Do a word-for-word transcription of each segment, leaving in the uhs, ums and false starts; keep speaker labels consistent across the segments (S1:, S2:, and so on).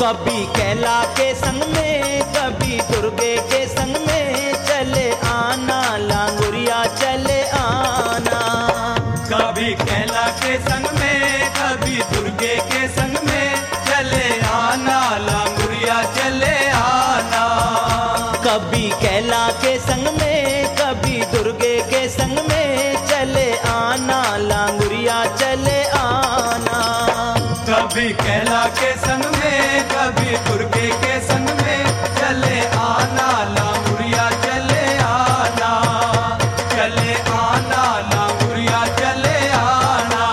S1: कभी कैला के संग में, कभी दुर्गे के संग में, चले आना लांगुरिया चले आना।
S2: कभी कैला के संग में, कभी दुर्गे के संग में, चले आना लांगुरिया चले आना।
S1: कभी कैला के संग में, कभी दुर्गे के संग में, चले आना लांगुरिया चले आना।
S2: कभी कैला के संग में, कभी दुर्गे के संग में, चले आना लांगुरिया चले आना। चले आना लांगुरिया चले आना।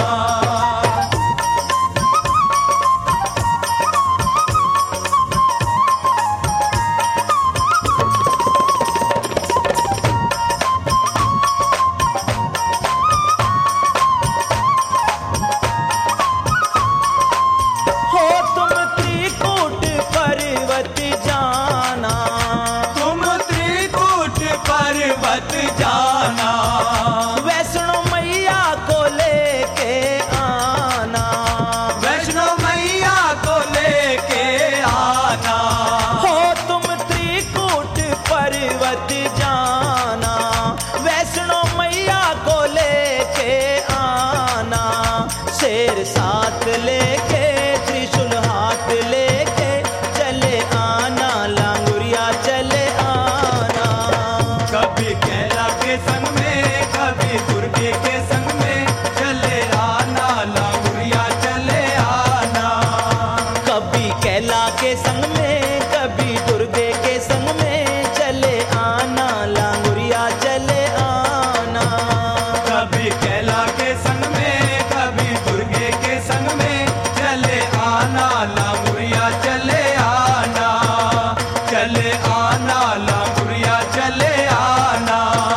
S1: हो तुम त्रिकूट पर्वत जाना,
S2: तुम त्रिकूट पर्वत जाना।
S1: वैष्णो मैया को लेके आना।
S2: वैष्णो मैया को लेके आना।
S1: हो तुम त्रिकूट पर्वत जाना, वैष्णो मैया को लेके आना। शेर साथ लेके, त्रिशूल हाथ लेके, चले आना लांगुरिया चले आना।
S2: कभी कैला के संग में, कभी दुर्गे के संग में, चले आना लांगुरिया चले आना।
S1: कभी कैला के संग में, कभी दुर्गे के संग में, चले आना लांगुरिया चले आना।
S2: कभी कैला के संग में, कभी दुर्गे के संग में, चले आना लांगुरिया चले आना। चले आना लांगुरिया चले आना।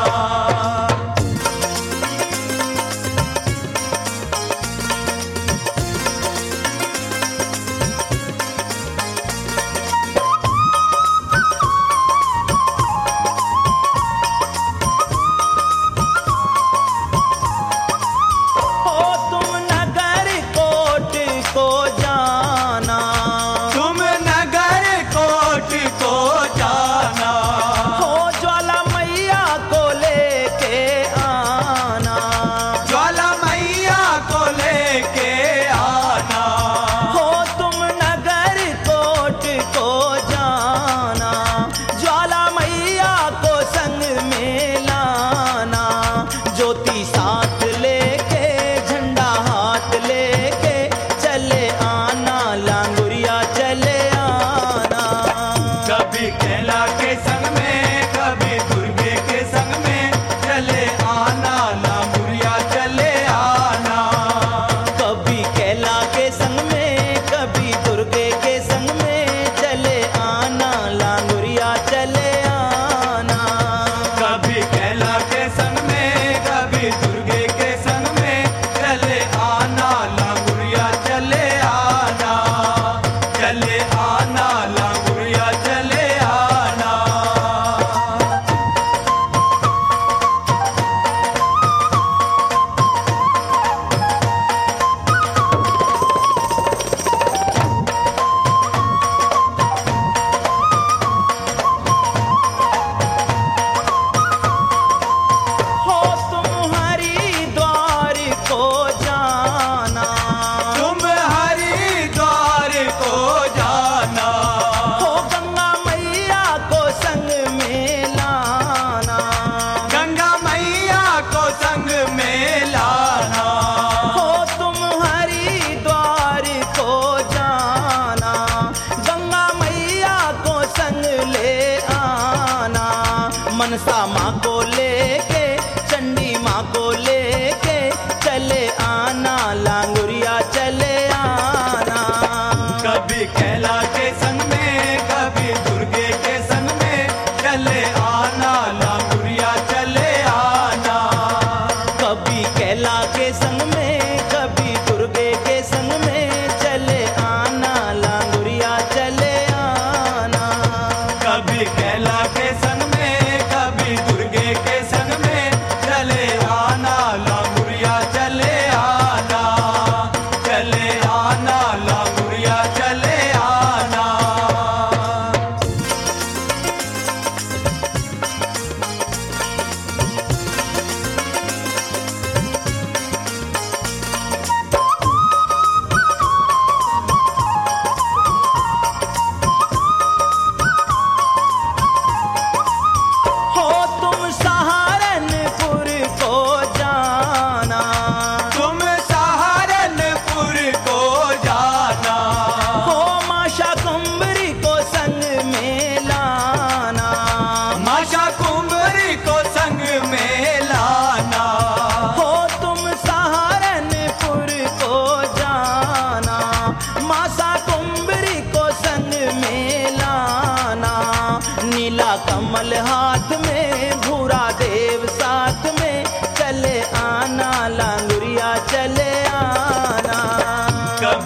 S1: हो तुम नगर कोट को जाना,
S2: तुम नगर कोट को जाना।
S1: हो ज्वाला मैया को लेके आना।
S2: ज्वाला मैया को लेके आना।
S1: हो तुम नगर कोट को जाना, ज्वाला मैया को संग में लाना। ज्योति साथ लेके, झंडा हाथ लेके, चले आना लांगुरिया चले आना।
S2: कभी कैला के संग में, कभी दुर्गे के संग में, चले आना लांगुरिया चले आना।
S1: कभी कैला के संग में, कभी दुर्गे के संग में, चले आना लांगुरिया चले आना।
S2: कभी कैला के संग में, कभी दुर्गे के संग में, चले आना लांगुरिया चले आना। चले आना लांगुरिया चले आना।
S1: हो तुम हरिद्वार को जाना,
S2: तुम हरिद्वार को जाना।
S1: हो गंगा मैया को संग में लाना।
S2: गंगा मैया को संग में लाना।
S1: हो तुम हरिद्वार को जाना, गंगा मैया को संग ले आना। मनसा माँ को लेके, चंडी माँ को लेके, चले आना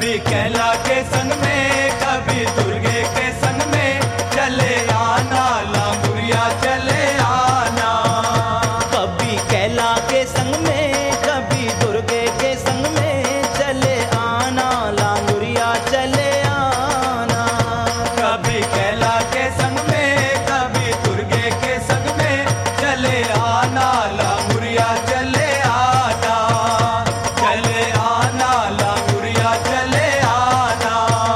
S2: कभी कैला के संग में, कभी दुर्गे के संग में चले आना, लांगुरिया चले आना।
S1: कभी कैला के संग में, कभी दुर्गे के संग में चले आना, लांगुरिया चले आना।
S2: कभी कैला के संग में, कभी दुर्गे के संग में चले आना, लांगुरिया चले आना, चले आना, लांगुरिया चले आना।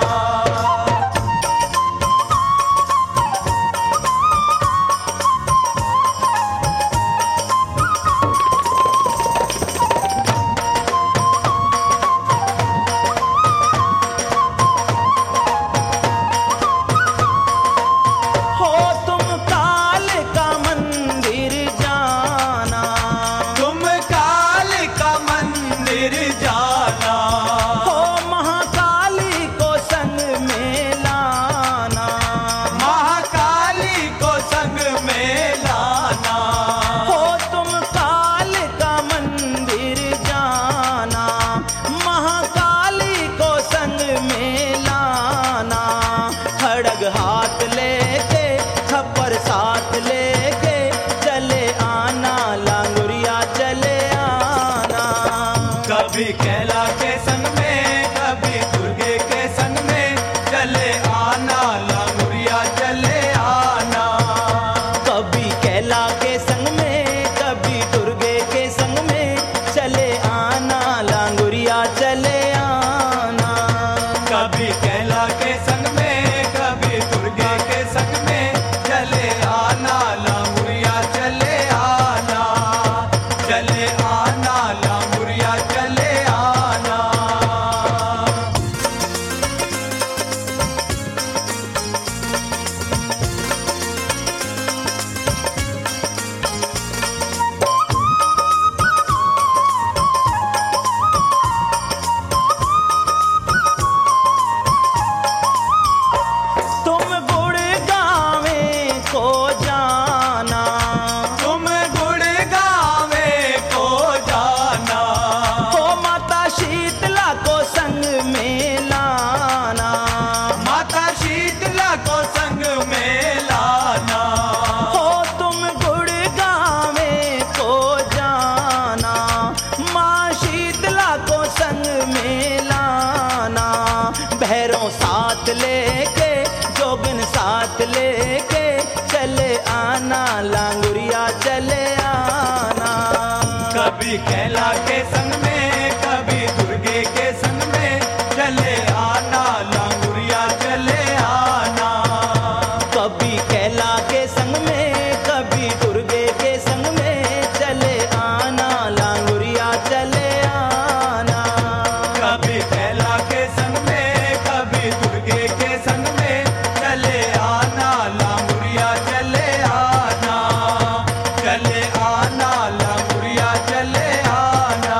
S1: हो तुम काल का मंदिर जाना,
S2: तुम काल का मंदिर जाना,
S1: हो महाकाली को संग में लाना,
S2: महाकाली को संग में लाना।
S1: हो तुम काल का मंदिर जाना, महाकाली को संग में लाना। खड़ग हाथ लेके, खप्पर साथ लेके चले आना, लांगुरिया चले आना।
S2: कभी कैला के संग में, कभी दुर्गे के संग में चले आना, लांगुरिया चले आना।
S1: कभी कैला के संग में, कभी दुर्गे के संग में चले आना, लांगुरिया चले आना।
S2: कभी कैला के संग में, कभी दुर्गे के संग में चले आना, लांगुरिया चले आना, चले आना, लांगुरिया चले आना।
S1: तुम गुड़ गावे को जाना,
S2: तुम गुड़ गावे को जाना,
S1: हो माता शीतला को संग में लाना,
S2: माता शीतला को संग में लाना।
S1: हो तुम गुड़ गावे को जाना, माँ शीतला को संग में लाना। भैरों साथ लेके, जोगिन साथ लेके चले आना, लांगुरिया चले आना।
S2: कभी कैला के संग में, कभी दुर्गे के संग में चले आना, लांगुरिया चले आना।
S1: कभी कैला के संग में, कभी दुर्गे के संग में चले आना, लांगुरिया चले आना।
S2: कभी कैला के संग में, कभी दुर्गे के संग में चले आना, लांगुरिया चले आना, चले आना, लांगुरिया चले आना।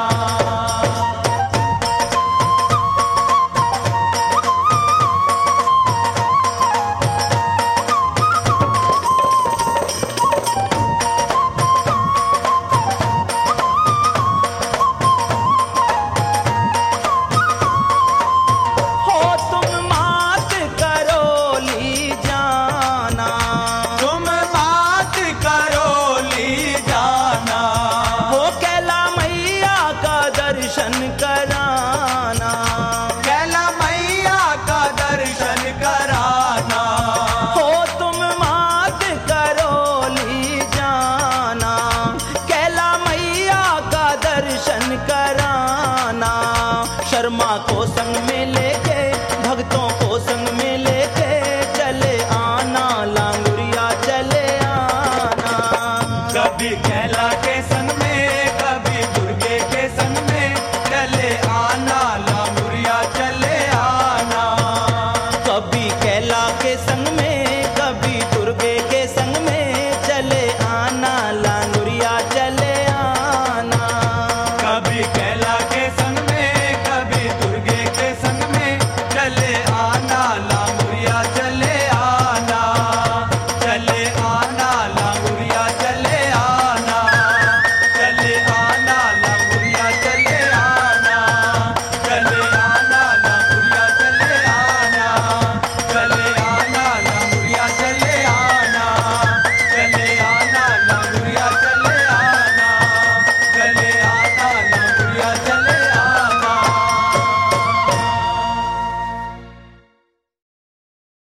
S1: हो तुम मात करोली जाना,
S2: तुम बात करो ली जाना,
S1: हो कैला मैया का दर्शन कराना।
S2: कैला मैया का दर्शन कराना।
S1: हो तुम मात करोली जाना, कैला मैया का दर्शन कराना। शर्मा को संग में